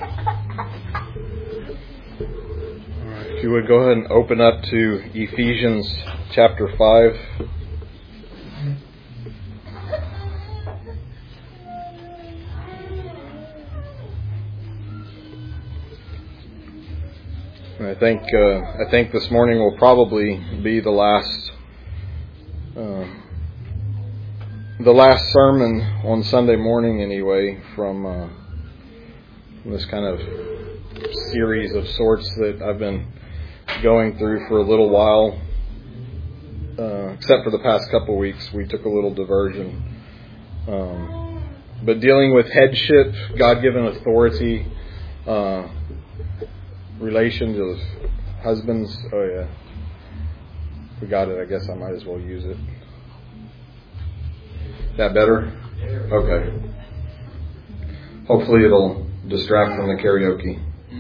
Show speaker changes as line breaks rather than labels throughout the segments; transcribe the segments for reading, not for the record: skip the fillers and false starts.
If you would go ahead and open up to Ephesians chapter 5. And I think this morning will probably be the last sermon on Sunday morning anyway from this kind of series of sorts that I've been going through for a little while. Except for the past couple weeks, we took a little diversion. But dealing with headship, God-given authority, relations of husbands. Oh yeah, we got it. I guess I might as well use it. That better? Okay. Hopefully it'll distract from the karaoke.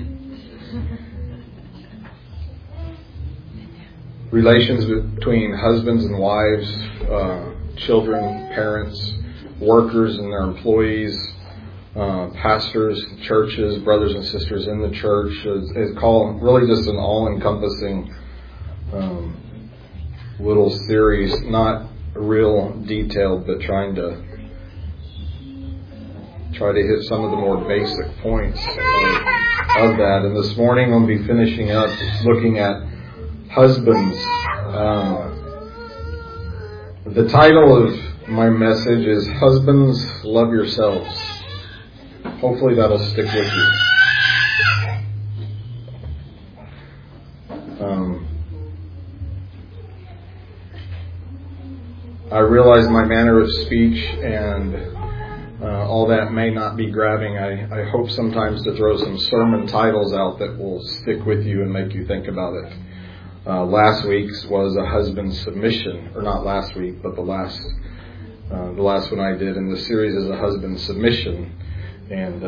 Relations between husbands and wives, children, parents, workers and their employees, pastors, churches, brothers and sisters in the church. It's called really just an all-encompassing little series, not real detailed, but trying to hit some of the more basic points of that. And this morning I'll be finishing up looking at husbands. The title of my message is Husbands, Love Yourselves. Hopefully that'll stick with you. I realize my manner of speech and all that may not be grabbing. I hope sometimes to throw some sermon titles out that will stick with you and make you think about it. Last week's was a husband submission, or not last week, but the last one I did in the series is a husband submission. And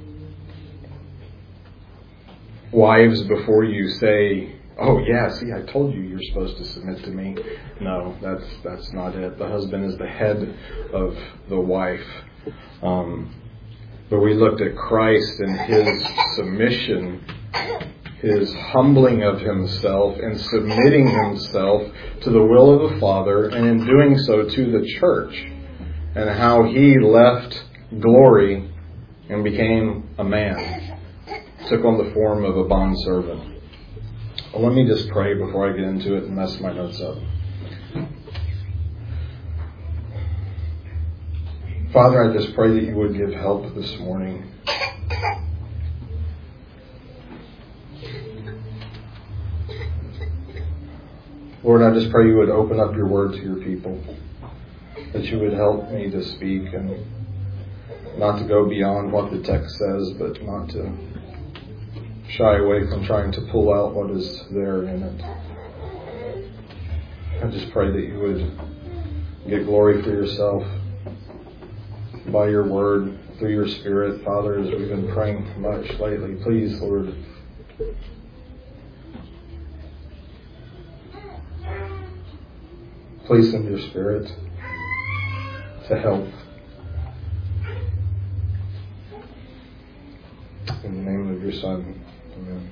wives, before you say, "Oh yeah, see, I told you you're supposed to submit to me," no, that's not it. The husband is the head of the wife. But we looked at Christ and His submission, His humbling of Himself and submitting Himself to the will of the Father, and in doing so to the church, and how He left glory and became a man, took on the form of a bondservant. Well, let me just pray before I get into it and mess my notes up. Father, I just pray that you would give help this morning. Lord, I just pray you would open up your word to your people, that you would help me to speak and not to go beyond what the text says, but not to shy away from trying to pull out what is there in it. I just pray that you would get glory for yourself by your word, through your Spirit, Father, as we've been praying much lately. Please, Lord, please send your Spirit to help. In the name of your Son. Amen.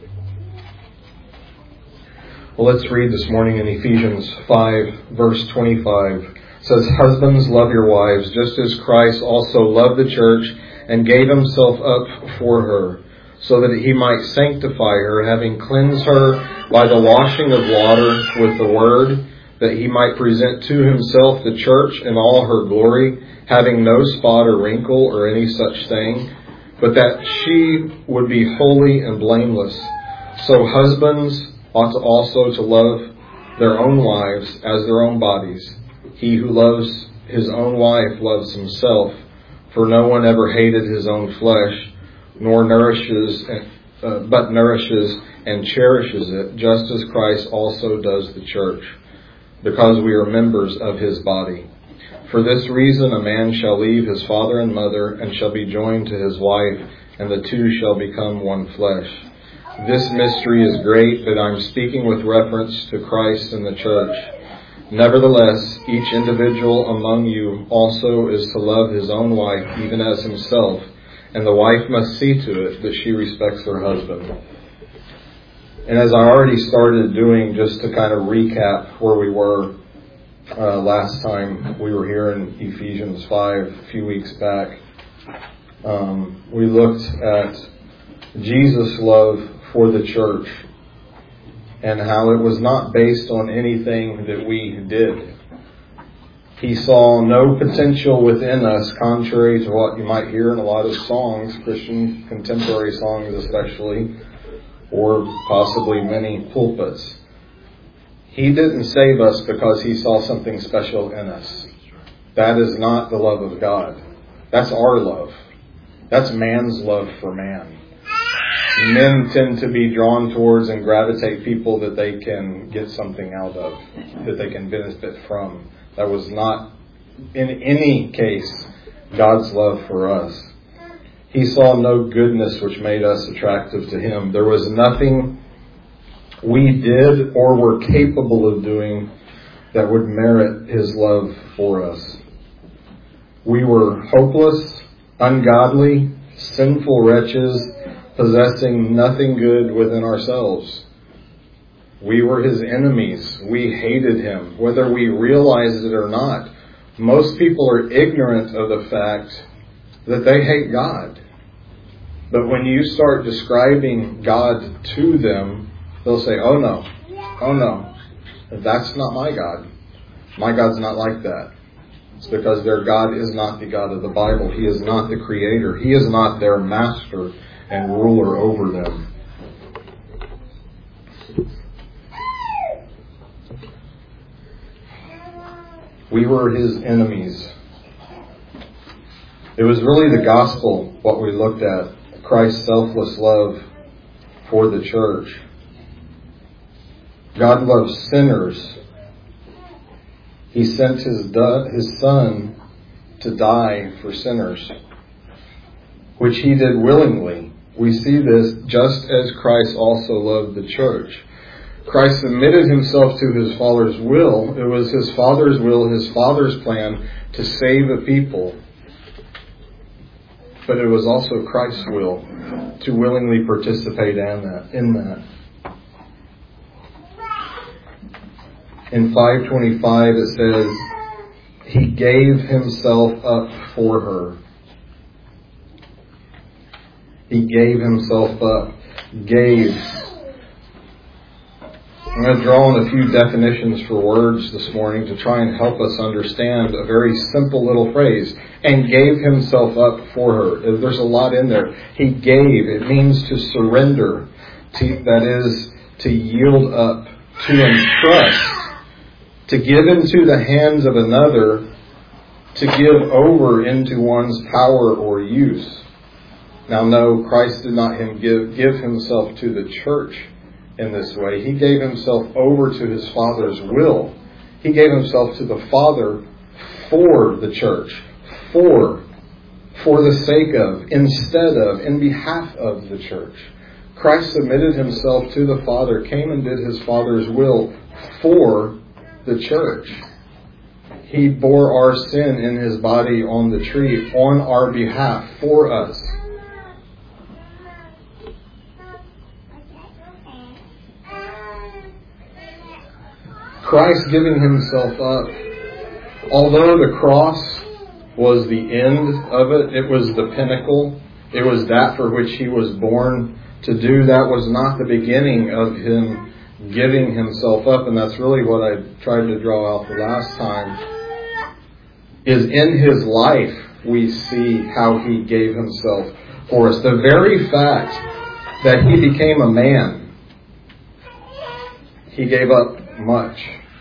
Well, let's read this morning in Ephesians 5, verse 25. It says, "Husbands, love your wives, just as Christ also loved the church and gave himself up for her, so that he might sanctify her, having cleansed her by the washing of water with the word, that he might present to himself the church in all her glory, having no spot or wrinkle or any such thing, but that she would be holy and blameless. So husbands ought also to love their own wives as their own bodies. He who loves his own wife loves himself, for no one ever hated his own flesh, but nourishes and cherishes it, just as Christ also does the church, because we are members of his body. For this reason a man shall leave his father and mother, and shall be joined to his wife, and the two shall become one flesh. This mystery is great, but I'm speaking with reference to Christ and the church. Nevertheless, each individual among you also is to love his own wife, even as himself, and the wife must see to it that she respects her husband. And as I already started doing, just to kind of recap where we were last time we were here in Ephesians 5 a few weeks back, we looked at Jesus' love for the church and how it was not based on anything that we did. He saw no potential within us, contrary to what you might hear in a lot of songs, Christian contemporary songs especially, or possibly many pulpits. He didn't save us because He saw something special in us. That is not the love of God. That's our love. That's man's love for man. Men tend to be drawn towards and gravitate people that they can get something out of, that they can benefit from. That was not, in any case, God's love for us. He saw no goodness which made us attractive to Him. There was nothing we did or were capable of doing that would merit His love for us. We were hopeless, ungodly, sinful wretches, possessing nothing good within ourselves. We were His enemies. We hated Him, whether we realized it or not. Most people are ignorant of the fact that they hate God. But when you start describing God to them, they'll say, oh no, that's not my God. My God's not like that. It's because their God is not the God of the Bible. He is not the Creator. He is not their master and ruler over them. We were His enemies. It was really the gospel, what we looked at. Christ's selfless love for the church. God loves sinners. He sent His Son to die for sinners, which He did willingly. We see this just as Christ also loved the church. Christ submitted Himself to His Father's will. It was His Father's will, His Father's plan to save a people. But it was also Christ's will to willingly participate in that. In 5:25 it says, He gave Himself up for her. He gave Himself up. Gave. I'm going to draw on a few definitions for words this morning to try and help us understand a very simple little phrase. And gave Himself up for her. There's a lot in there. He gave. It means to surrender. That is, to yield up, to entrust, to give into the hands of another, to give over into one's power or use. Now, no, Christ did not give Himself to the church in this way. He gave Himself over to His Father's will. He gave Himself to the Father for the church, for the sake of, instead of, in behalf of the church. Christ submitted Himself to the Father, came and did His Father's will for the church. He bore our sin in His body on the tree on our behalf for us. Christ giving Himself up, although the cross was the end of it, it was the pinnacle, it was that for which He was born to do, that was not the beginning of Him giving Himself up. And that's really what I tried to draw out the last time, is in His life we see how He gave Himself for us. The very fact that He became a man, He gave up much.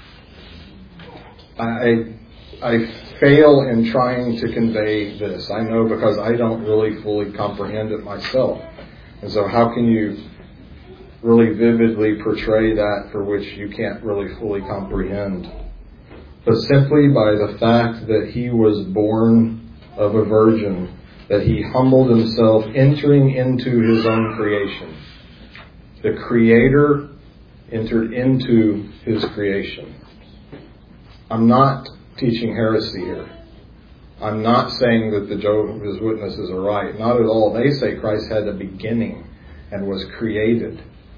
I fail in trying to convey this. I know, because I don't really fully comprehend it myself. And so how can you really vividly portray that for which you can't really fully comprehend? But simply by the fact that He was born of a virgin, that He humbled Himself, entering into His own creation. The Creator entered into His creation. I'm not teaching heresy here. I'm not saying that the Jehovah's Witnesses are right. Not at all. They say Christ had a beginning and was created.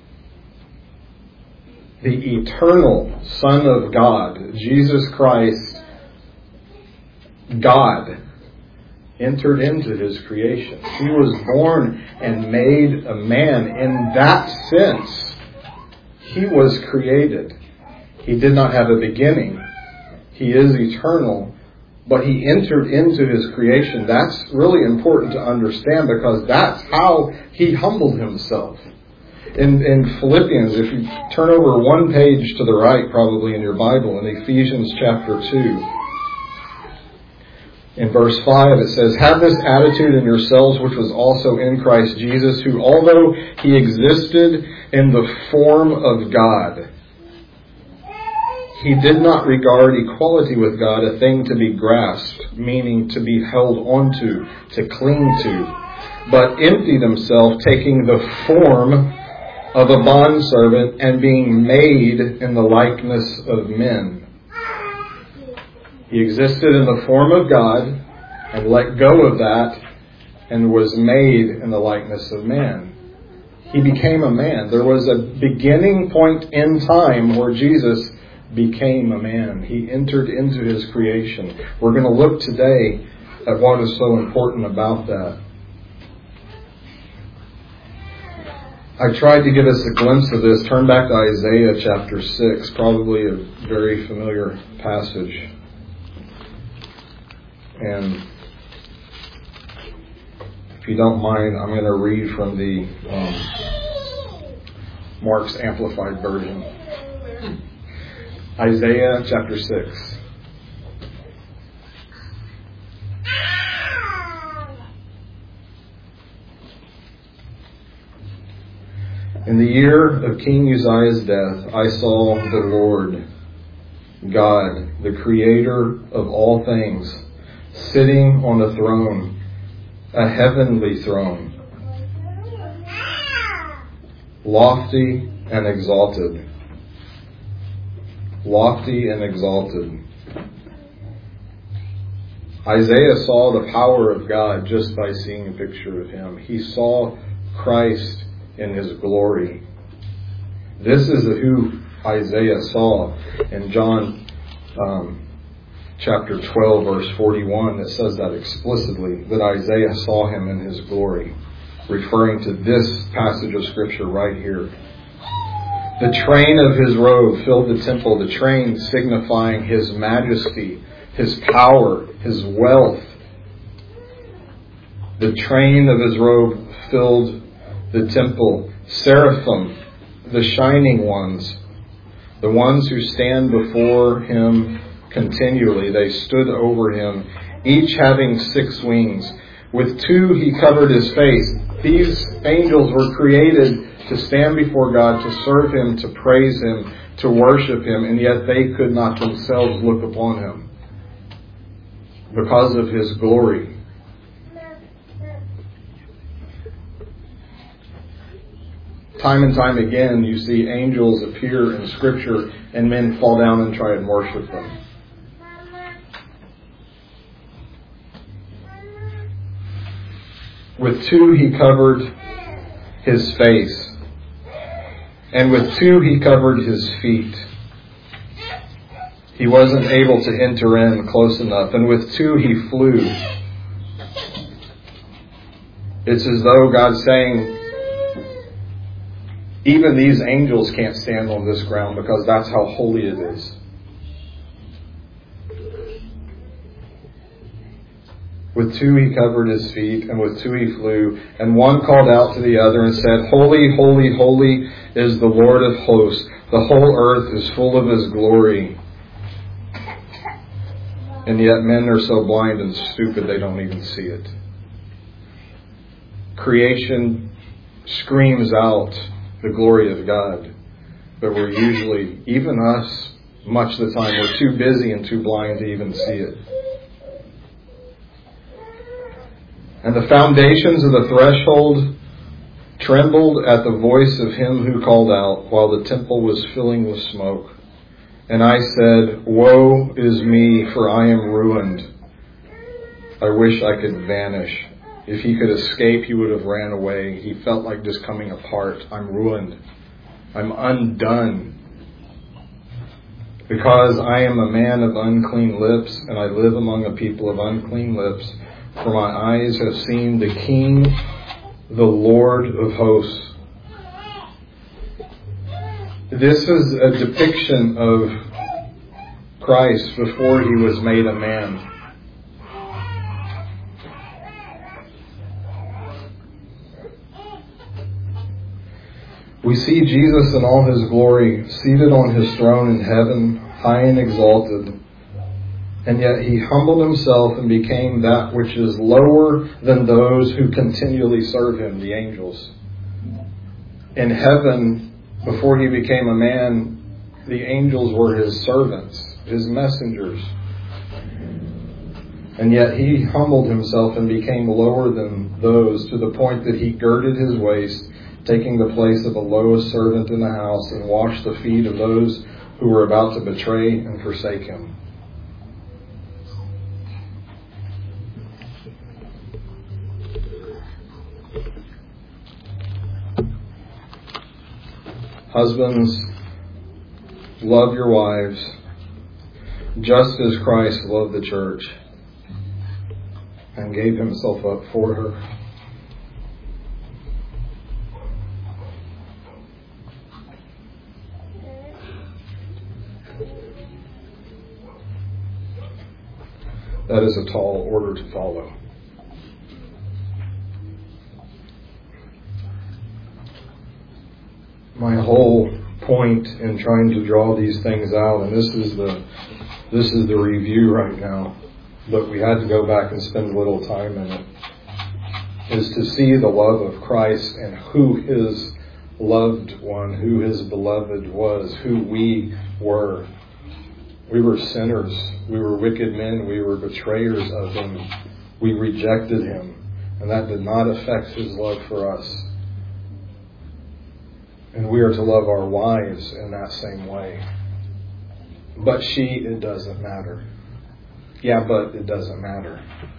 The eternal Son of God, Jesus Christ, God, entered into His creation. He was born and made a man. In that sense, He was created. He did not have a beginning. He is eternal, but He entered into His creation. That's really important to understand, because that's how He humbled Himself. In Philippians, if you turn over one page to the right, probably in your Bible, in Ephesians chapter 2, in verse 5, it says, "Have this attitude in yourselves, which was also in Christ Jesus, who, although He existed in the form of God, He did not regard equality with God a thing to be grasped," meaning to be held onto, to cling to, "but emptied Himself, taking the form of a bondservant and being made in the likeness of men." He existed in the form of God and let go of that and was made in the likeness of man. He became a man. There was a beginning point in time where Jesus became a man. He entered into His creation. We're going to look today at what is so important about that. I tried to give us a glimpse of this. Turn back to Isaiah chapter 6, probably a very familiar passage. And if you don't mind, I'm going to read from the Mark's Amplified Version. Isaiah chapter 6. In the year of King Uzziah's death, I saw the Lord, God, the Creator of all things, sitting on a throne, a heavenly throne, lofty and exalted. Lofty and exalted. Isaiah saw the power of God just by seeing a picture of Him. He saw Christ in His glory. This is who Isaiah saw. In John chapter 12, verse 41, it says that explicitly, that Isaiah saw Him in His glory, referring to this passage of Scripture right here. The train of His robe filled the temple, the train signifying His majesty, His power, His wealth. The train of His robe filled the temple. Seraphim, the shining ones, the ones who stand before Him continually, they stood over Him, each having 6 wings. With 2 He covered His face. These angels were created to stand before God, to serve Him, to praise Him, to worship Him, and yet they could not themselves look upon Him because of His glory. Time and time again, you see angels appear in Scripture and men fall down and try and worship them. With 2 He covered His face, and with 2 He covered His feet. He wasn't able to enter in close enough. And with 2 He flew. It's as though God's saying, even these angels can't stand on this ground because that's how holy it is. With 2 He covered His feet, and with 2 He flew. And one called out to the other and said, "Holy, holy, holy is the Lord of hosts. The whole earth is full of His glory." And yet men are so blind and stupid they don't even see it. Creation screams out the glory of God. But we're usually, even us, much of the time, we're too busy and too blind to even see it. And the foundations of the threshold trembled at the voice of Him who called out, while the temple was filling with smoke. And I said, "Woe is me, for I am ruined, I wish I could vanish. If he could escape, he would have ran away. He felt like just coming apart. I'm ruined. I'm undone. Because I am a man of unclean lips, and I live among a people of unclean lips, for my eyes have seen the King, the Lord of hosts. This is a depiction of Christ before he was made a man. We see Jesus in all his glory, seated on his throne in heaven, high and exalted. And yet he humbled himself and became that which is lower than those who continually serve him, the angels. In heaven, before he became a man, the angels were his servants, his messengers. And yet he humbled himself and became lower than those, to the point that he girded his waist, taking the place of the lowest servant in the house, and washed the feet of those who were about to betray and forsake him. Husbands, love your wives, just as Christ loved the church and gave himself up for her. That is a tall order to follow. My whole point in trying to draw these things out, and this is the review right now, but we had to go back and spend a little time in it, is to see the love of Christ and who his loved one, who his beloved was, who we were. We were sinners. We were wicked men. We were betrayers of him. We rejected him. And that did not affect his love for us. And we are to love our wives in that same way. But it doesn't matter. Yeah, but it doesn't matter.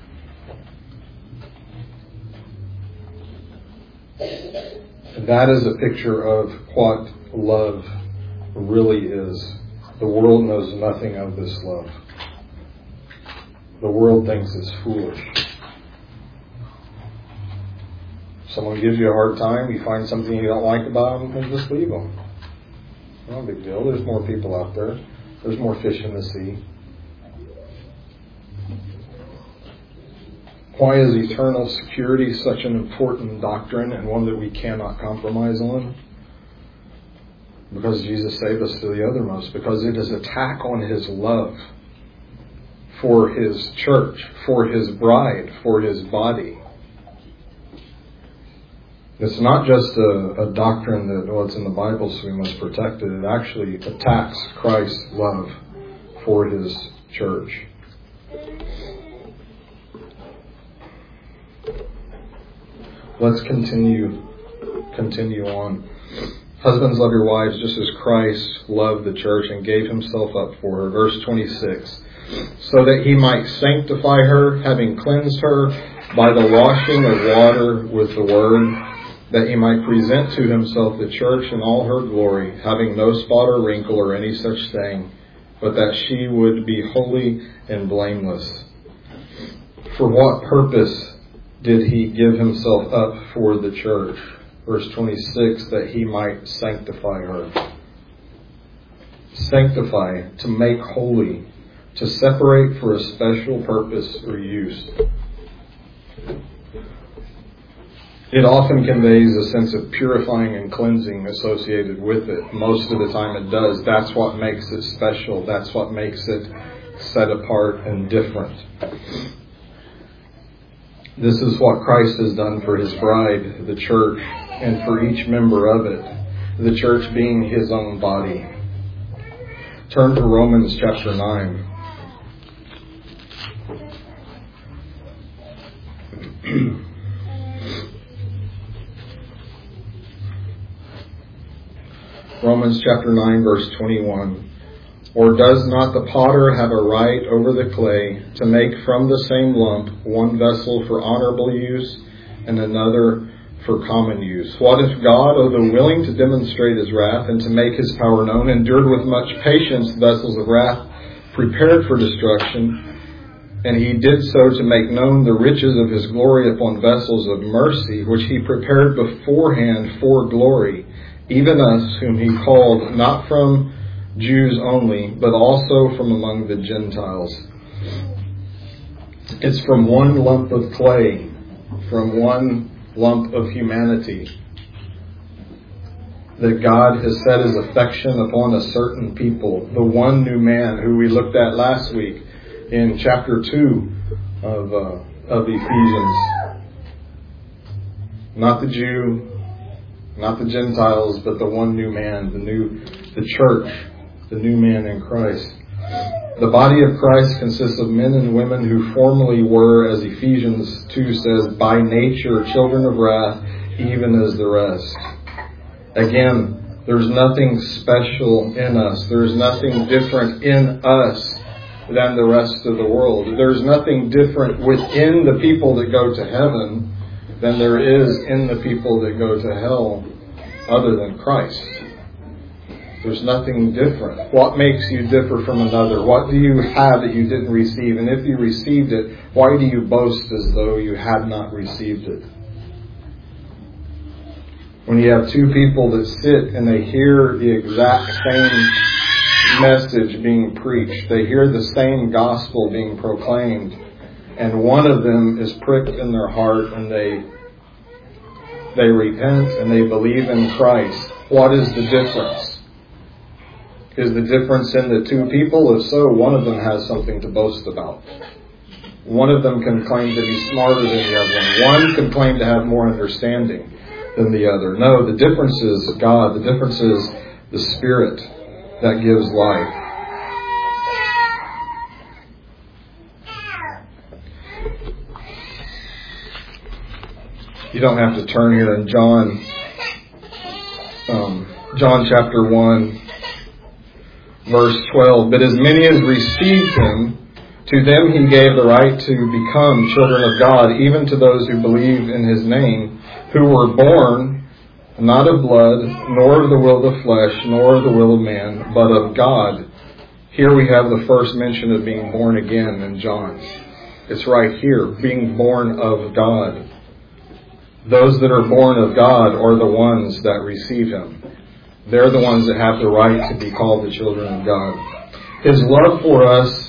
That is a picture of what love really is. The world knows nothing of this love. The world thinks it's foolish. Someone gives you a hard time, you find something you don't like about them, then just leave them. No big deal. There's more people out there. There's more fish in the sea. Why is eternal security such an important doctrine and one that we cannot compromise on? Because Jesus saved us to the uttermost. Because it is an attack on his love for his church, for his bride, for his body. It's not just a doctrine that, it's in the Bible, so we must protect it. It actually attacks Christ's love for his church. Let's continue on. Husbands, love your wives just as Christ loved the church and gave himself up for her. Verse 26. So that he might sanctify her, having cleansed her by the washing of water with the word, that he might present to himself the church in all her glory, having no spot or wrinkle or any such thing, but that she would be holy and blameless. For what purpose did he give himself up for the church? Verse 26, that he might sanctify her. Sanctify, to make holy, to separate for a special purpose or use. It often conveys a sense of purifying and cleansing associated with it. Most of the time it does. That's what makes it special. That's what makes it set apart and different. This is what Christ has done for his bride, the church, and for each member of it, the church being his own body. Turn to Romans chapter 9. Romans chapter 9, verse 21. Or does not the potter have a right over the clay to make from the same lump one vessel for honorable use and another for common use? What if God, although willing to demonstrate his wrath and to make his power known, endured with much patience vessels of wrath prepared for destruction, and he did so to make known the riches of his glory upon vessels of mercy, which he prepared beforehand for glory, even us whom he called not from Jews only, but also from among the Gentiles. It's from one lump of clay, from one lump of humanity, that God has set his affection upon a certain people, the one new man who we looked at last week in chapter 2 of Ephesians. Not the Jew, not the Gentiles, but the one new man, the church, the new man in Christ. The body of Christ consists of men and women who formerly were, as Ephesians 2 says, by nature children of wrath, even as the rest. Again, there's nothing special in us. There's nothing different in us than the rest of the world. There's nothing different within the people that go to heaven than there is in the people that go to hell other than Christ. There's nothing different. What makes you differ from another? What do you have that you didn't receive? And if you received it, why do you boast as though you had not received it? When you have two people that sit and they hear the exact same message being preached, they hear the same gospel being proclaimed, and one of them is pricked in their heart and they repent and they believe in Christ, what is the difference? Is the difference in the two people? If so, one of them has something to boast about. One of them can claim to be smarter than the other one. One can claim to have more understanding than the other. No, the difference is God. The difference is the Spirit that gives life. You don't have to turn here in John chapter 1. Verse 12, but as many as received him, to them he gave the right to become children of God, even to those who believe in his name, who were born not of blood, nor of the will of the flesh, nor of the will of man, but of God. Here we have the first mention of being born again in John. It's right here, being born of God. Those that are born of God are the ones that receive him. They're the ones that have the right to be called the children of God. His love for us,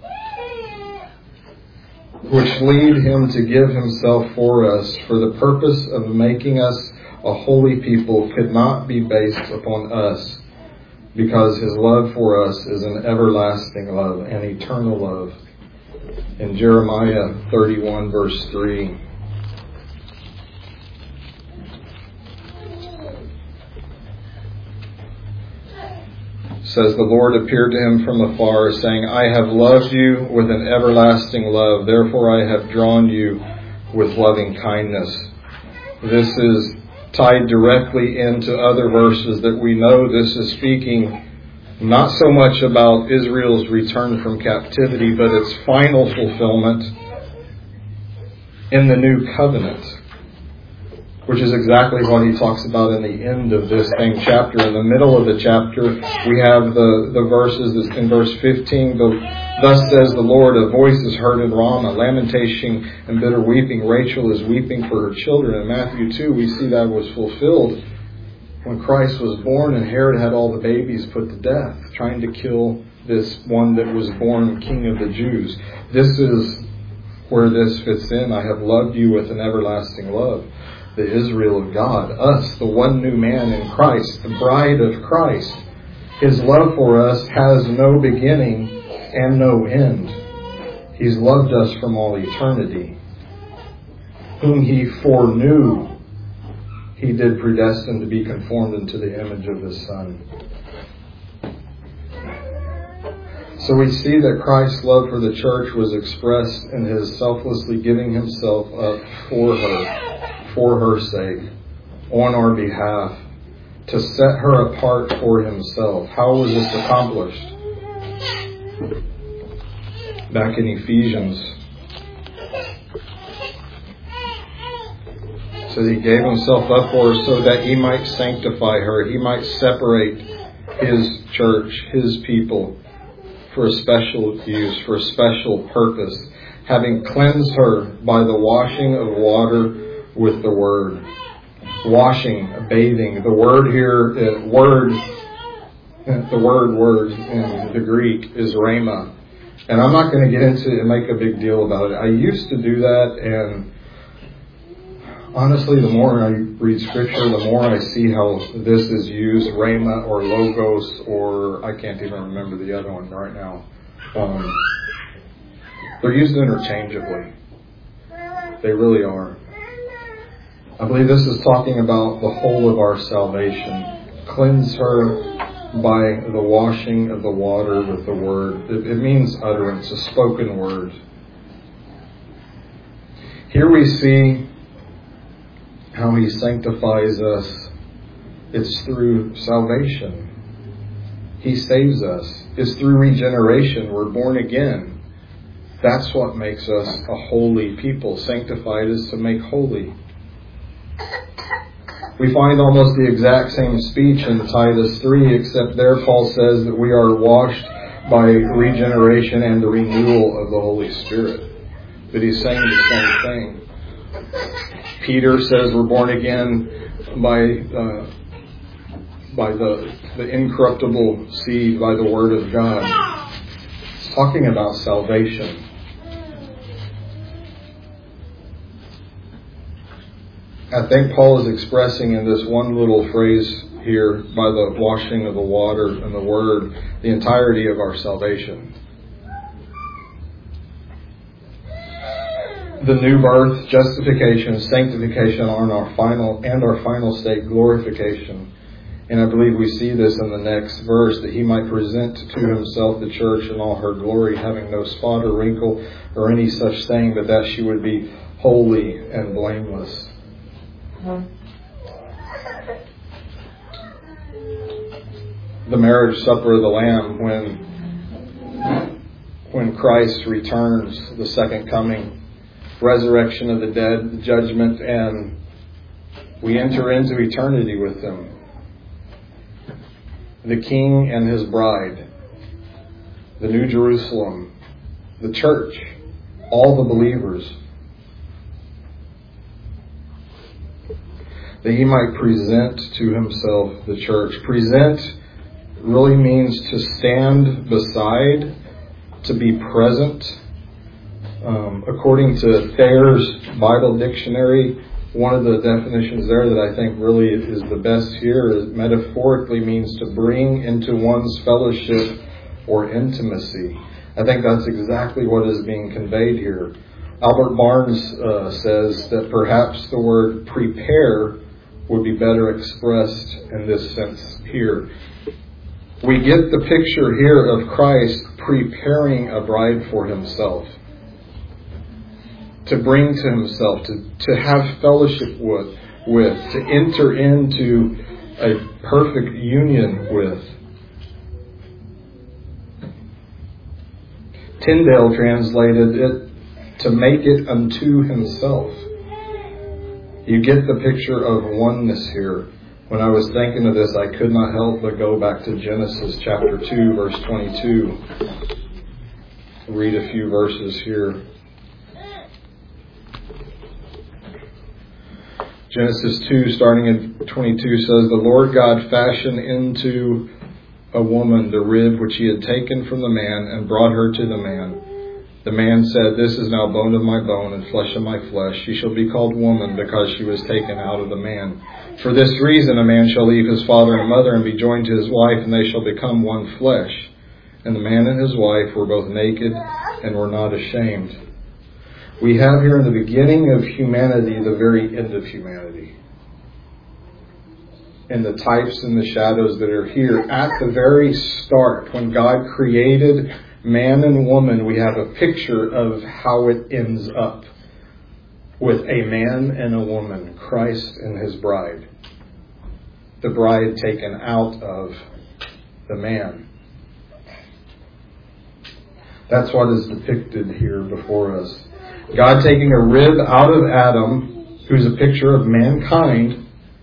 which lead him to give himself for us for the purpose of making us a holy people, could not be based upon us, because his love for us is an everlasting love, an eternal love. In Jeremiah 31 verse 3, says, the Lord appeared to him from afar, saying, I have loved you with an everlasting love. Therefore I have drawn you with loving kindness. This is tied directly into other verses that we know this is speaking not so much about Israel's return from captivity, but its final fulfillment in the new covenant, which is exactly what he talks about in the end of this same chapter. In the middle of the chapter, we have the verses in verse 15. Thus says the Lord, a voice is heard in Ramah, lamentation and bitter weeping. Rachel is weeping for her children. In Matthew 2, we see that was fulfilled when Christ was born and Herod had all the babies put to death, trying to kill this one that was born King of the Jews. This is where this fits in. I have loved you with an everlasting love. The Israel of God, us, the one new man in Christ, the bride of Christ. His love for us has no beginning and no end. He's loved us from all eternity. Whom he foreknew, he did predestine to be conformed into the image of his Son. So we see that Christ's love for the church was expressed in his selflessly giving himself up for her sake, on our behalf, to set her apart for himself. How was this accomplished? Back in Ephesians, it says He gave Himself up for her so that He might sanctify her. He might separate His church, His people, for a special use, for a special purpose, having cleansed her by the washing of water with the Word. Washing, bathing. The word here, the word in the Greek is rhema. And I'm not going to get into it and make a big deal about it. I used to do that, and honestly, the more I read Scripture, the more I see how this is used, rhema or logos, or I can't even remember the other one right now. They're used interchangeably. They really are. I believe this is talking about the whole of our salvation. Cleanse her by the washing of the water with the Word. It means utterance, a spoken word. Here we see how He sanctifies us. It's through salvation. He saves us. It's through regeneration. We're born again. That's what makes us a holy people. Sanctified is to make holy. We find almost the exact same speech in Titus 3, except there Paul says that we are washed by regeneration and the renewal of the Holy Spirit. But he's saying the same thing. Peter says we're born again by the incorruptible seed, by the Word of God. It's talking about salvation. I think Paul is expressing in this one little phrase here, by the washing of the water and the Word, the entirety of our salvation. The new birth, justification, sanctification are our final state, glorification. And I believe we see this in the next verse, that He might present to Himself the church in all her glory, having no spot or wrinkle or any such thing, but that she would be holy and blameless. The marriage supper of the Lamb, when Christ returns, the second coming, resurrection of the dead, judgment, and we enter into eternity with Him. The King and His bride, the New Jerusalem, the church, all the believers, that He might present to Himself the church. Present really means to stand beside, to be present. According to Thayer's Bible Dictionary, one of the definitions there that I think really is the best here is metaphorically means to bring into one's fellowship or intimacy. I think that's exactly what is being conveyed here. Albert Barnes says that perhaps the word prepare would be better expressed in this sense here. We get the picture here of Christ preparing a bride for Himself, to bring to Himself, to have fellowship with, to enter into a perfect union with. Tyndale translated it, to make it unto Himself. You get the picture of oneness here. When I was thinking of this, I could not help but go back to Genesis chapter 2, verse 22. Read a few verses here. Genesis 2, starting at 22, says, The Lord God fashioned into a woman the rib which He had taken from the man, and brought her to the man. The man said, This is now bone of my bone and flesh of my flesh. She shall be called woman, because she was taken out of the man. For this reason a man shall leave his father and mother and be joined to his wife, and they shall become one flesh. And the man and his wife were both naked and were not ashamed. We have here in the beginning of humanity the very end of humanity. And the types and the shadows that are here at the very start, when God created man and woman, we have a picture of how it ends up with a man and a woman, Christ and His bride. The bride taken out of the man. That's what is depicted here before us. God taking a rib out of Adam, who's a picture of mankind,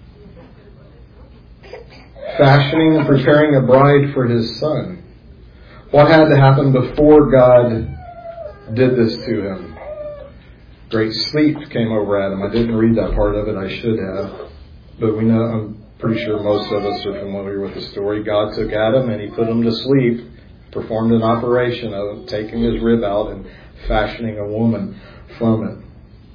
fashioning and preparing a bride for His Son. What had to happen before God did this to him? Great sleep came over Adam. I didn't read that part of it. I should have. But we know, I'm pretty sure most of us are familiar with the story. God took Adam and He put him to sleep, performed an operation of taking his rib out and fashioning a woman from it.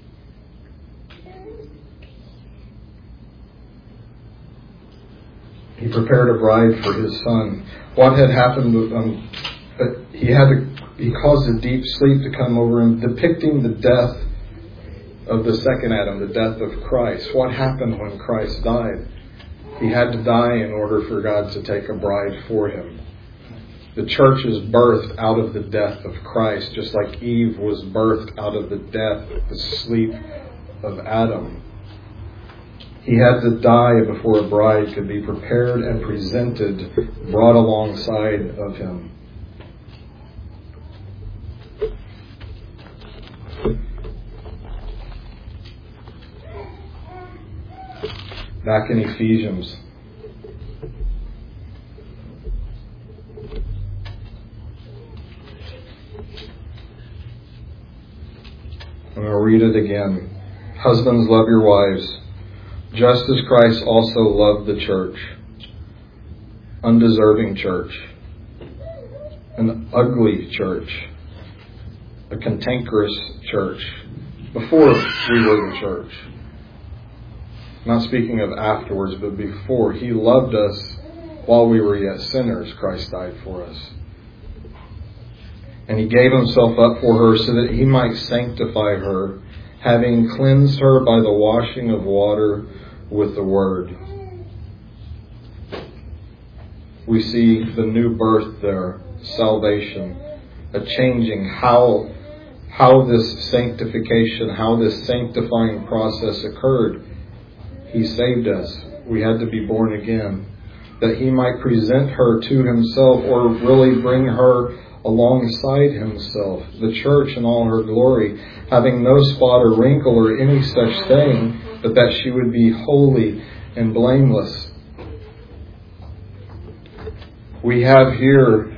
He prepared a bride for His Son. What had happened? He caused a deep sleep to come over him, depicting the death of the second Adam, the death of Christ. What happened when Christ died? He had to die in order for God to take a bride for Him. The church is birthed out of the death of Christ, just like Eve was birthed out of the death, the sleep of Adam. He had to die before a bride could be prepared and presented, brought alongside of Him. Back in Ephesians. I'm going to read it again. Husbands, love your wives, just as Christ also loved the church, undeserving church, an ugly church, a cantankerous church, before we were the church. Not speaking of afterwards, but before. He loved us while we were yet sinners. Christ died for us. And He gave Himself up for her so that He might sanctify her, having cleansed her by the washing of water with the Word. We see the new birth there, salvation, a changing, how this sanctification, how this sanctifying process occurred. He saved us. We had to be born again, that He might present her to Himself, or really bring her alongside Himself, the church in all her glory, having no spot or wrinkle or any such thing, but that she would be holy and blameless. We have here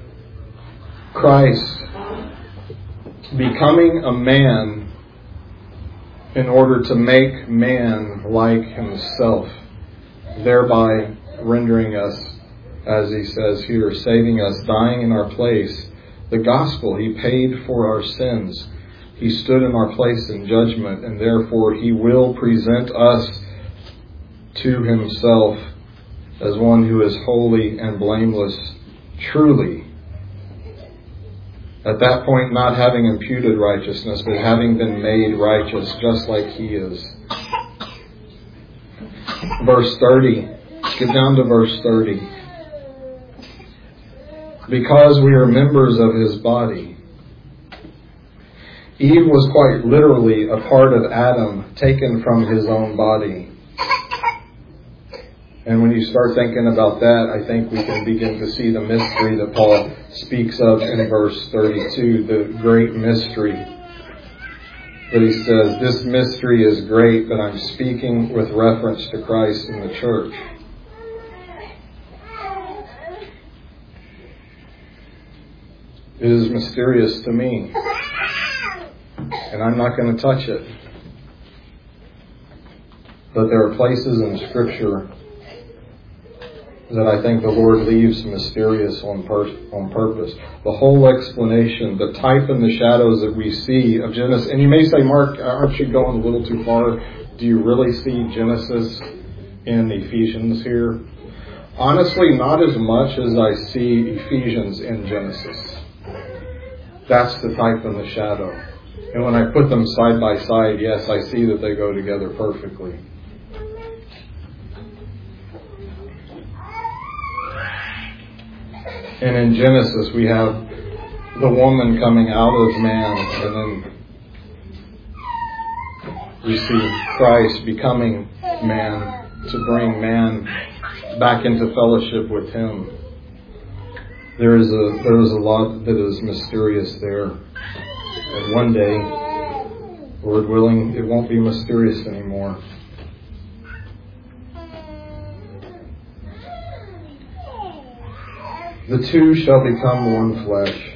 Christ becoming a man in order to make man like Himself, thereby rendering us, as He says here, saving us, dying in our place. The gospel, He paid for our sins. He stood in our place in judgment, and therefore He will present us to Himself as one who is holy and blameless, truly. At that point, not having imputed righteousness, but having been made righteous, just like He is. Verse 30. Get down to verse 30. Because we are members of His body. Eve was quite literally a part of Adam, taken from his own body. And when you start thinking about that, I think we can begin to see the mystery that Paul speaks of in verse 32, the great mystery. That he says, this mystery is great, but I'm speaking with reference to Christ and the church. It is mysterious to me. And I'm not going to touch it. But there are places in Scripture that I think the Lord leaves mysterious on purpose. The whole explanation, the type and the shadows that we see of Genesis. And you may say, Mark, aren't you going a little too far? Do you really see Genesis in Ephesians here? Honestly, not as much as I see Ephesians in Genesis. That's the type and the shadow. And when I put them side by side, yes, I see that they go together perfectly. And in Genesis, we have the woman coming out of man, and then we see Christ becoming man to bring man back into fellowship with Him. there is a lot that is mysterious there. And one day, Lord willing, it won't be mysterious anymore. The two shall become one flesh.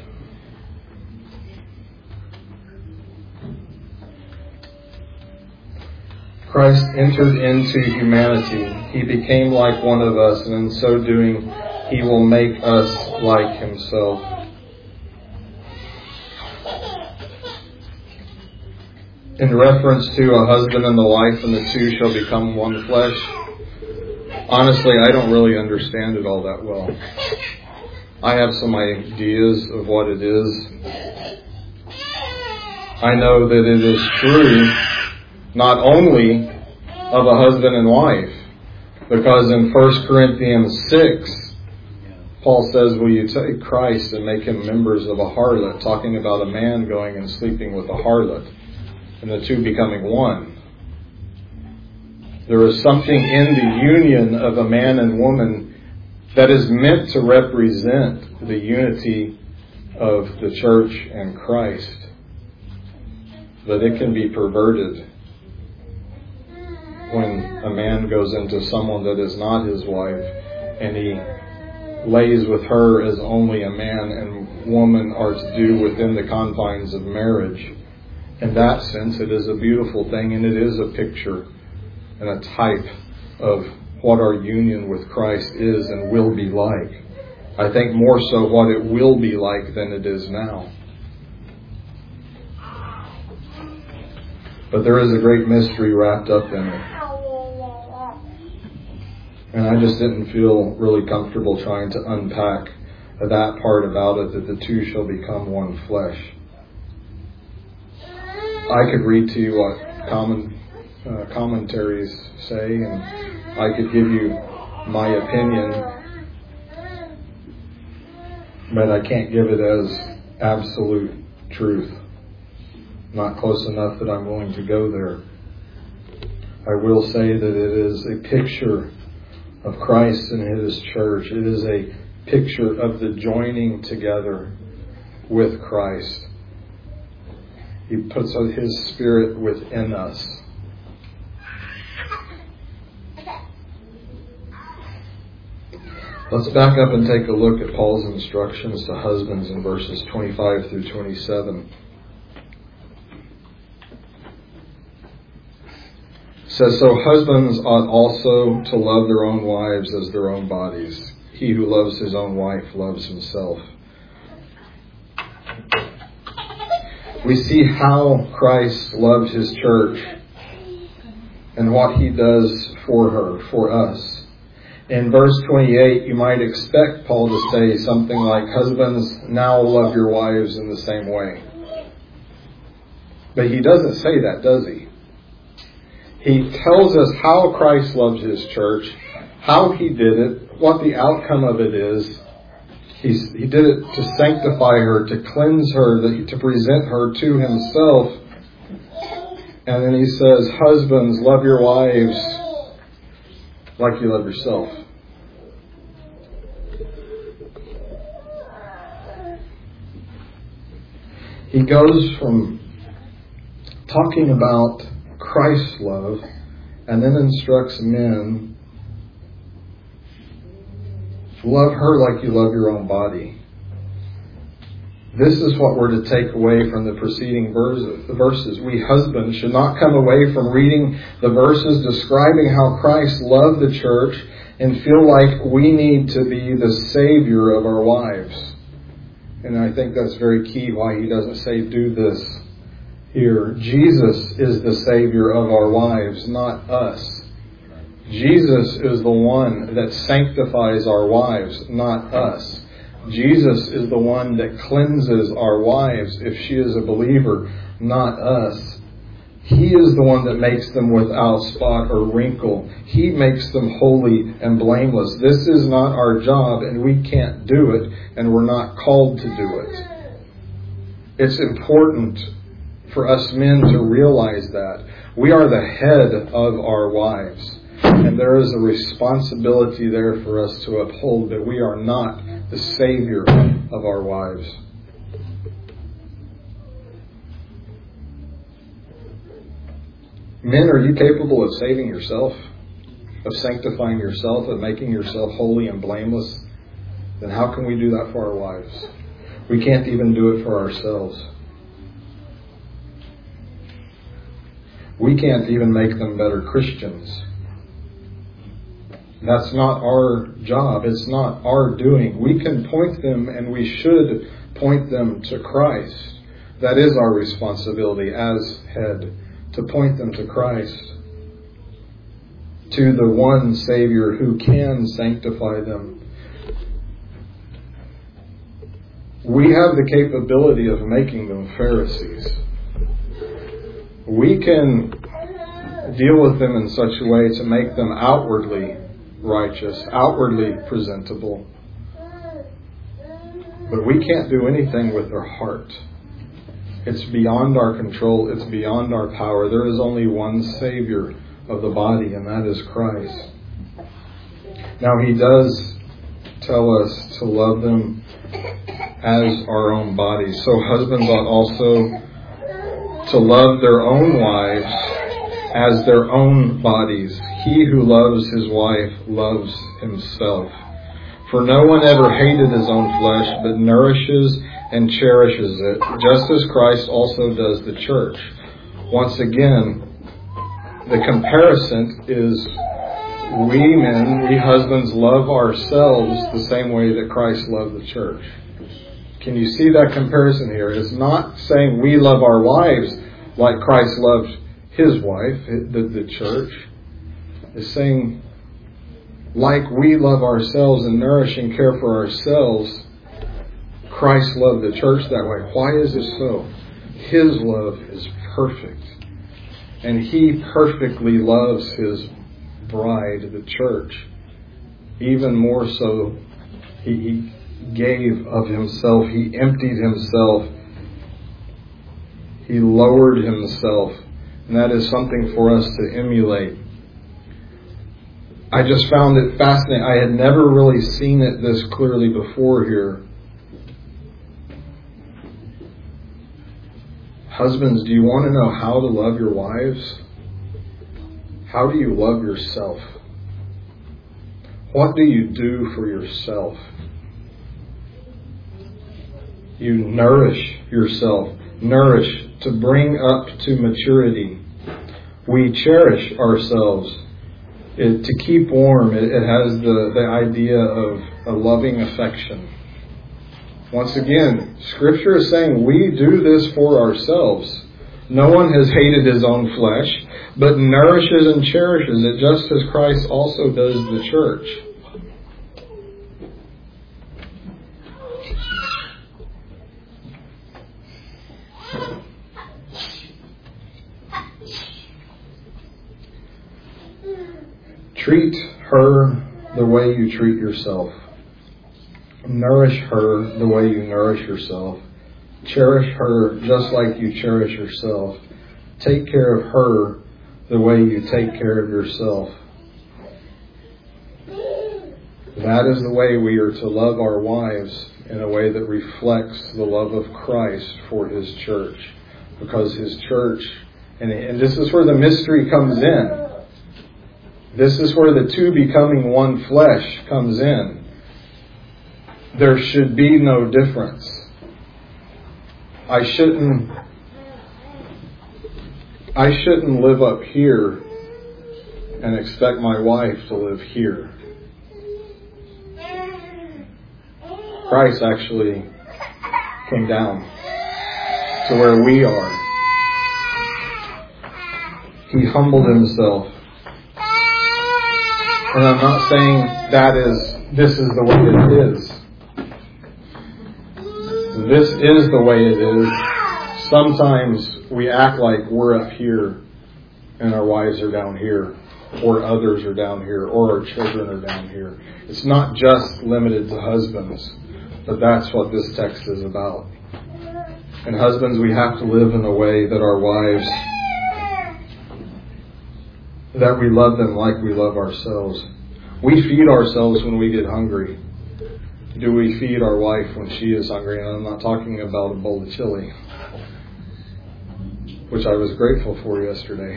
Christ entered into humanity. He became like one of us, and in so doing, He will make us like Himself. In reference to a husband and the wife, and the two shall become one flesh, honestly, I don't really understand it all that well. I have some ideas of what it is. I know that it is true not only of a husband and wife, because in 1 Corinthians 6, Paul says, will you take Christ and make Him members of a harlot, talking about a man going and sleeping with a harlot, and the two becoming one. There is something in the union of a man and woman that is meant to represent the unity of the church and Christ, but it can be perverted when a man goes into someone that is not his wife and he lays with her as only a man and woman are to do within the confines of marriage. In that sense, it is a beautiful thing, and it is a picture and a type of what our union with Christ is and will be like. I think more so what it will be like than it is now. But there is a great mystery wrapped up in it. And I just didn't feel really comfortable trying to unpack that part about it, that the two shall become one flesh. I could read to you what commentaries say, and I could give you my opinion, but I can't give it as absolute truth. Not close enough that I'm willing to go there. I will say that it is a picture of Christ and His church. It is a picture of the joining together with Christ. He puts His Spirit within us. Let's back up and take a look at Paul's instructions to husbands in verses 25 through 27. It says, so husbands ought also to love their own wives as their own bodies. He who loves his own wife loves himself. We see how Christ loved His church and what He does for her, for us. In verse 28, you might expect Paul to say something like, husbands, now love your wives in the same way. But he doesn't say that, does he? He tells us how Christ loved His church, how He did it, what the outcome of it is. He did it to sanctify her, to cleanse her, to present her to Himself. And then He says, husbands, love your wives like you love yourself. He goes from talking about Christ's love and then instructs men, love her like you love your own body. This is what we're to take away from the preceding verses. We husbands should not come away from reading the verses describing how Christ loved the church and feel like we need to be the Savior of our wives. And I think that's very key why he doesn't say do this here. Jesus is the Savior of our wives, not us. Jesus is the one that sanctifies our wives, not us. Jesus is the one that cleanses our wives if she is a believer, not us. He is the one that makes them without spot or wrinkle. He makes them holy and blameless. This is not our job, and we can't do it, and we're not called to do it. It's important for us men to realize that. We are the head of our wives, and there is a responsibility there for us to uphold that we are not the Savior of our wives. Men, are you capable of saving yourself? Of sanctifying yourself? Of making yourself holy and blameless? Then how can we do that for our wives? We can't even do it for ourselves. We can't even make them better Christians. That's not our job. It's not our doing. We can point them, and we should point them to Christ. That is our responsibility as head, to point them to Christ, to the one Savior who can sanctify them. We have the capability of making them Pharisees. We can deal with them in such a way to make them outwardly righteous, outwardly presentable. But we can't do anything with their heart. It's beyond our control. It's beyond our power. There is only one Savior of the body, and that is Christ. Now, He does tell us to love them as our own bodies. So husbands ought also to love their own wives as their own bodies. He who loves his wife loves himself. For no one ever hated his own flesh, but nourishes and cherishes it, just as Christ also does the church. Once again, the comparison is we men, we husbands, love ourselves the same way that Christ loved the church. Can you see that comparison here? It's not saying we love our wives like Christ loved His wife, the church. It's saying like we love ourselves and nourish and care for ourselves, Christ loved the church that way. Why is it so? His love is perfect. And He perfectly loves His bride, the church. Even more so, He gave of Himself. He emptied Himself. He lowered Himself. And that is something for us to emulate. I just found it fascinating. I had never really seen it this clearly before here. Husbands, do you want to know how to love your wives? How do you love yourself? What do you do for yourself? You nourish yourself. Nourish to bring up to maturity. We cherish ourselves. To keep warm, it has the idea of a loving affection. Once again, Scripture is saying we do this for ourselves. No one has hated his own flesh, but nourishes and cherishes it, just as Christ also does the church. Treat her the way you treat yourself. Nourish her the way you nourish yourself. Cherish her just like you cherish yourself. Take care of her the way you take care of yourself. That is the way we are to love our wives, in a way that reflects the love of Christ for His church. Because His church, and this is where the mystery comes in. This is where the two becoming one flesh comes in. There should be no difference. I shouldn't live up here and expect my wife to live here. Christ actually came down to where we are. He humbled Himself. And I'm not saying this is the way it is. This is the way it is. Sometimes we act like we're up here and our wives are down here, or others are down here, or our children are down here. It's not just limited to husbands, but that's what this text is about. And husbands, we have to live in a way that our wives, that we love them like we love ourselves. We feed ourselves when we get hungry. Do we feed our wife when she is hungry? And I'm not talking about a bowl of chili, which I was grateful for yesterday.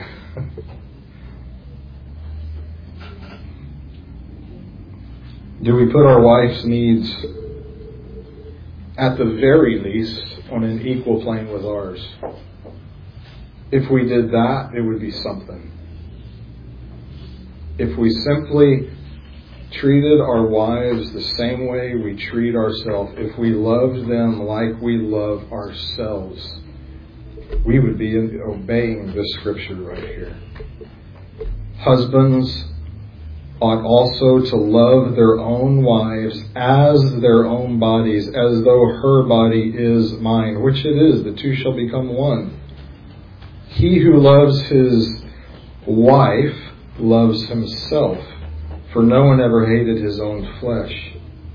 Do we put our wife's needs, at the very least, on an equal plane with ours? If we did that, it would be something. If we simply treated our wives the same way we treat ourselves, if we loved them like we love ourselves, we would be obeying this scripture right here. Husbands ought also to love their own wives as their own bodies, as though her body is mine, which it is. The two shall become one. He who loves his wife loves himself, for no one ever hated his own flesh.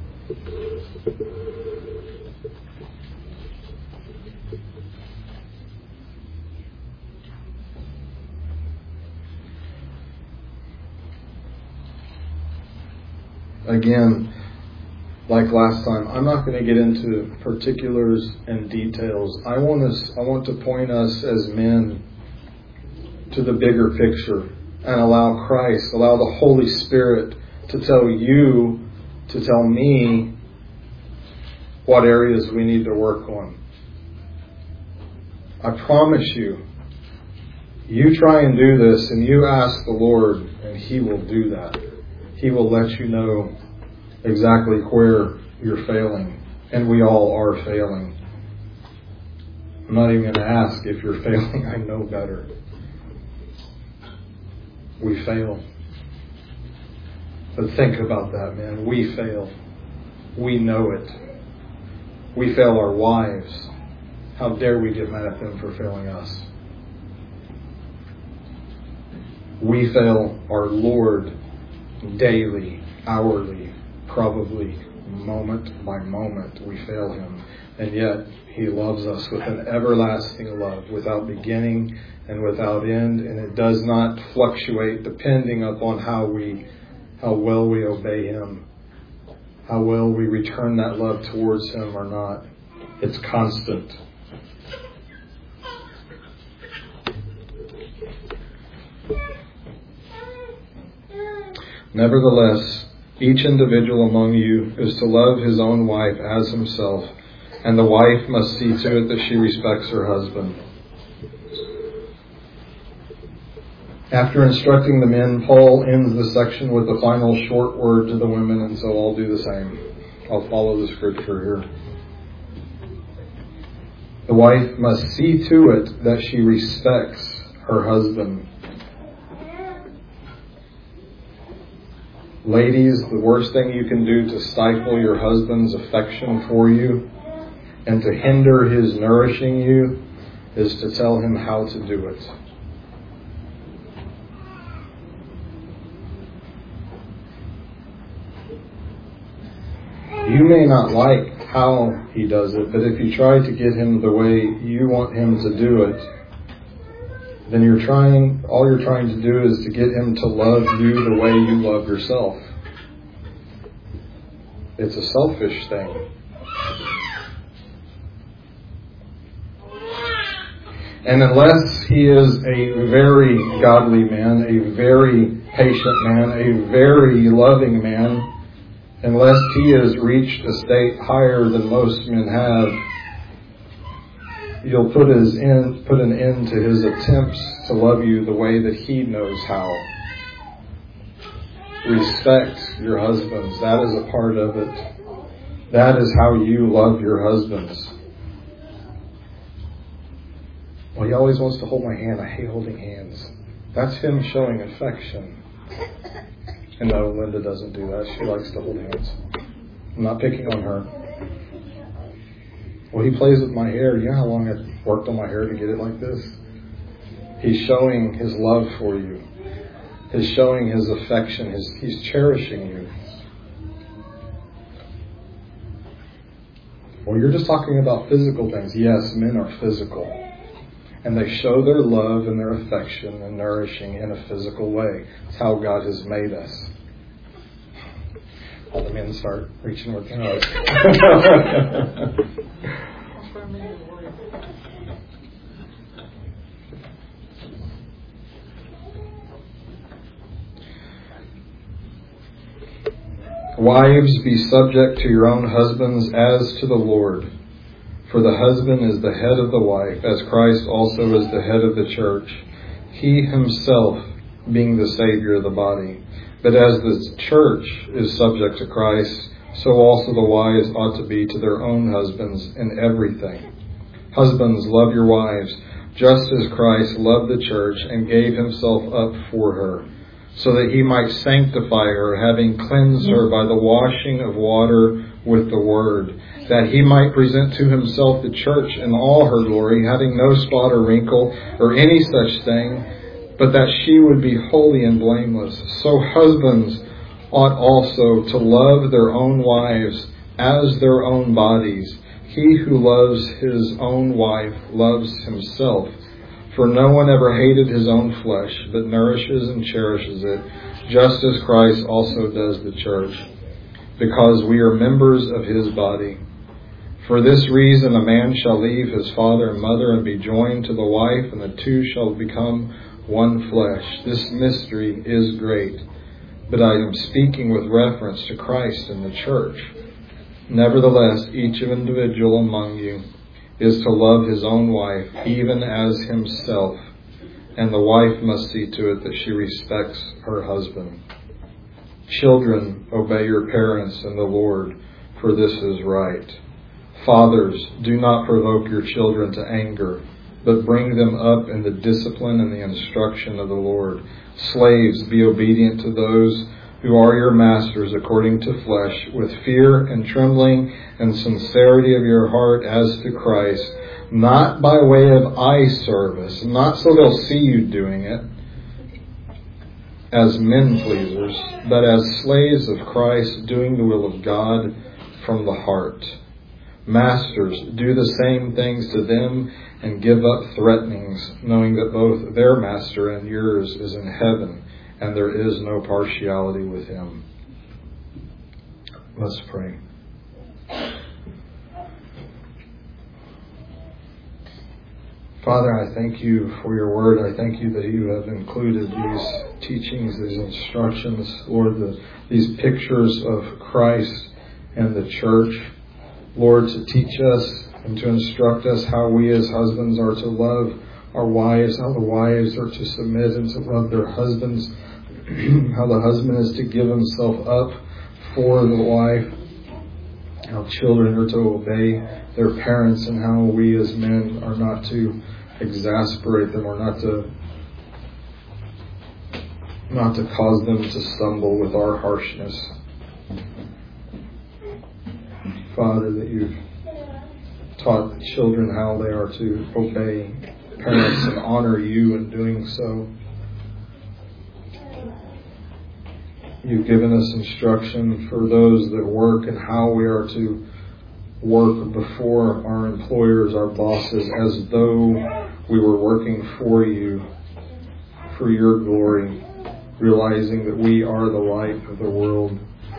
Again, like last time, I'm not going to get into particulars and details. I want to point us as men to the bigger picture and allow Christ, allow the Holy Spirit to tell you, to tell me what areas we need to work on. I promise you, you try and do this and you ask the Lord and He will do that. He will let you know exactly where you're failing. And we all are failing. I'm not even going to ask if you're failing. I know better. We fail. But think about that, man. We fail. We know it. We fail our wives. How dare we get mad at them for failing us? We fail our Lord daily, hourly, probably moment by moment. We fail Him. And yet He loves us with an everlasting love, without beginning and without end. And it does not fluctuate depending upon how well we obey Him, how well we return that love towards Him or not. It's constant. Nevertheless, each individual among you is to love his own wife as himself, and the wife must see to it that she respects her husband. After instructing the men, Paul ends the section with a final short word to the women, and so I'll do the same. I'll follow the scripture here. The wife must see to it that she respects her husband. Ladies, the worst thing you can do to stifle your husband's affection for you and to hinder his nourishing you is to tell him how to do it. You may not like how he does it, but if you try to get him the way you want him to do it, then all you're trying to do is to get him to love you the way you love yourself. It's a selfish thing. And unless he is a very godly man, a very patient man, a very loving man, unless he has reached a state higher than most men have, you'll put an end to his attempts to love you the way that he knows how. Respect your husbands. That is a part of it. That is how you love your husbands. Well, he always wants to hold my hand. I hate holding hands. That's him showing affection. And no, Linda doesn't do that. She likes to hold hands. I'm not picking on her. Well, he plays with my hair. You know how long I worked on my hair to get it like this? He's showing his love for you. He's showing his affection. He's cherishing you. Well, you're just talking about physical things. Yes, men are physical. And they show their love and their affection and nourishing in a physical way. It's how God has made us. all the men start reaching with guns. Wives, be subject to your own husbands as to the Lord. For the husband is the head of the wife, as Christ also is the head of the church, he himself being the Savior of the body. But as the church is subject to Christ, so also the wives ought to be to their own husbands in everything. Husbands, love your wives, just as Christ loved the church and gave himself up for her, so that he might sanctify her, having cleansed her by the washing of water with the word, that he might present to himself the church in all her glory, having no spot or wrinkle or any such thing, but that she would be holy and blameless. So husbands ought also to love their own wives as their own bodies. He who loves his own wife loves himself. For no one ever hated his own flesh, but nourishes and cherishes it, just as Christ also does the church, because we are members of his body. For this reason a man shall leave his father and mother and be joined to the wife, and the two shall become one flesh. This mystery is great, but I am speaking with reference to Christ and the church. Nevertheless, each individual among you is to love his own wife, even as himself, and the wife must see to it that she respects her husband. Children, obey your parents in the Lord, for this is right. Fathers, do not provoke your children to anger, but bring them up in the discipline and the instruction of the Lord. Slaves, be obedient to those who are your masters according to flesh, with fear and trembling and sincerity of your heart as to Christ, not by way of eye service, not so they'll see you doing it as men pleasers, but as slaves of Christ, doing the will of God from the heart. Masters, do the same things to them and give up threatenings, knowing that both their master and yours is in heaven, and there is no partiality with him. Let's pray. Father, I thank you for your word. I thank you that you have included these teachings, these instructions, Lord, these pictures of Christ and the church, Lord, to teach us and to instruct us how we as husbands are to love our wives, how the wives are to submit and to love their husbands, how the husband is to give himself up for the wife, how children are to obey their parents, and how we as men are not to exasperate them or not to cause them to stumble with our harshness. Father, that you've taught the children how they are to obey parents and honor you in doing so. You've given us instruction for those that work and how we are to work before our employers, our bosses, as though we were working for you, for your glory, realizing that we are the light of the world.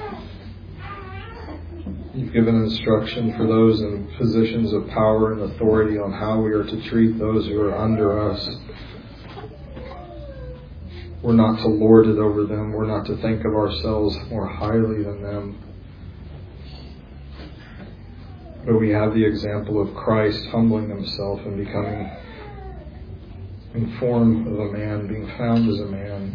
You've given instruction for those in positions of power and authority on how we are to treat those who are under us. We're not to lord it over them. We're not to think of ourselves more highly than them. But we have the example of Christ humbling himself and becoming in form of a man, being found as a man.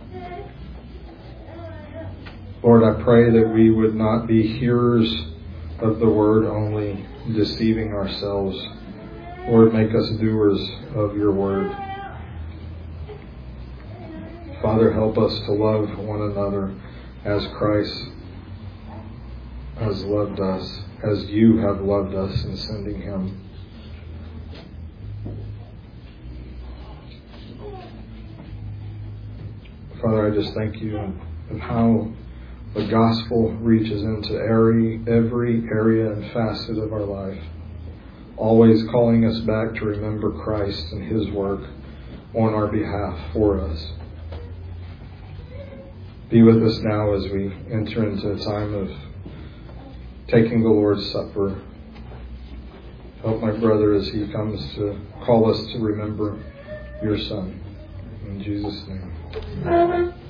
Lord, I pray that we would not be hearers of the word only, deceiving ourselves. Lord, make us doers of your word. Father, help us to love one another as Christ has loved us, as you have loved us in sending him. Father, I just thank you of how the gospel reaches into every area and facet of our life, always calling us back to remember Christ and his work on our behalf for us. Be with us now as we enter into a time of taking the Lord's Supper. Help my brother as he comes to call us to remember your Son. In Jesus' name.